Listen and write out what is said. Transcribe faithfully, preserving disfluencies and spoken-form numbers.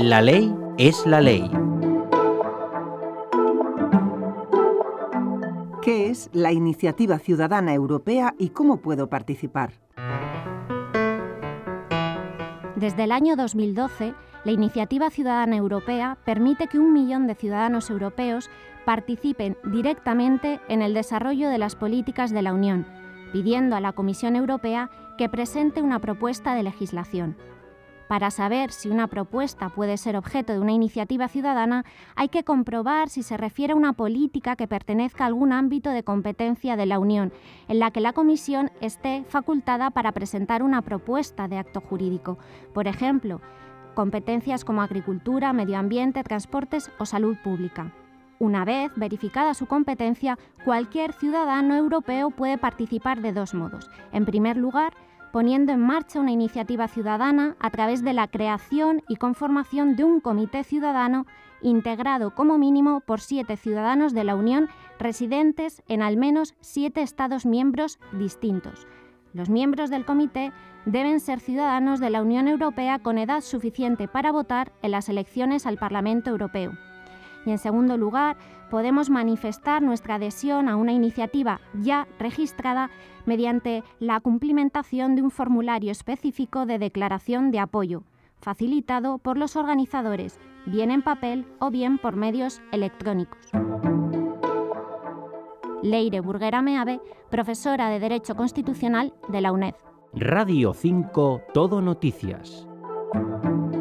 La ley es la ley. ¿Qué es la Iniciativa Ciudadana Europea y cómo puedo participar? Desde el año dos mil doce, la Iniciativa Ciudadana Europea permite que un millón de ciudadanos europeos participen directamente en el desarrollo de las políticas de la Unión, pidiendo a la Comisión Europea que presente una propuesta de legislación. Para saber si una propuesta puede ser objeto de una iniciativa ciudadana, hay que comprobar si se refiere a una política que pertenezca a algún ámbito de competencia de la Unión, en la que la Comisión esté facultada para presentar una propuesta de acto jurídico. Por ejemplo, competencias como agricultura, medio ambiente, transportes o salud pública. Una vez verificada su competencia, cualquier ciudadano europeo puede participar de dos modos. En primer lugar, poniendo en marcha una iniciativa ciudadana a través de la creación y conformación de un comité ciudadano integrado como mínimo por siete ciudadanos de la Unión residentes en al menos siete Estados miembros distintos. Los miembros del comité deben ser ciudadanos de la Unión Europea con edad suficiente para votar en las elecciones al Parlamento Europeo. Y en segundo lugar, podemos manifestar nuestra adhesión a una iniciativa ya registrada mediante la cumplimentación de un formulario específico de declaración de apoyo, facilitado por los organizadores, bien en papel o bien por medios electrónicos. Leire Burguera Meave, profesora de Derecho Constitucional de la UNED. Radio cinco Todo Noticias.